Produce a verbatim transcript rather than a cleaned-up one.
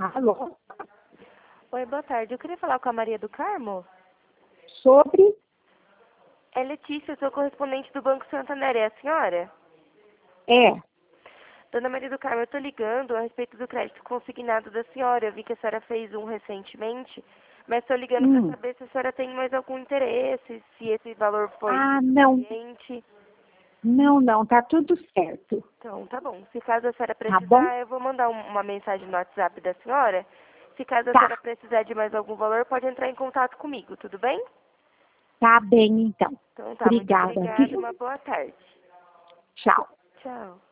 Alô? Oi, boa tarde. Eu queria falar com a Maria do Carmo. Sobre? É Letícia, eu sou correspondente do Banco Santander. É a senhora? É. Dona Maria do Carmo, eu estou ligando a respeito do crédito consignado da senhora. Eu vi que a senhora fez um recentemente, mas estou ligando para Hum. saber se a senhora tem mais algum interesse, se esse valor foi Ah, não. suficiente. Não, não, tá tudo certo. Então, tá bom. Se caso a senhora Tá bom? precisar, eu vou mandar um- uma mensagem no WhatsApp da senhora. Se caso a senhora Tá. precisar de mais algum valor, pode entrar em contato comigo, tudo bem? Tá bem, então. Então tá, muito Obrigada, obrigada. viu? Uma boa tarde. Tchau. Tchau.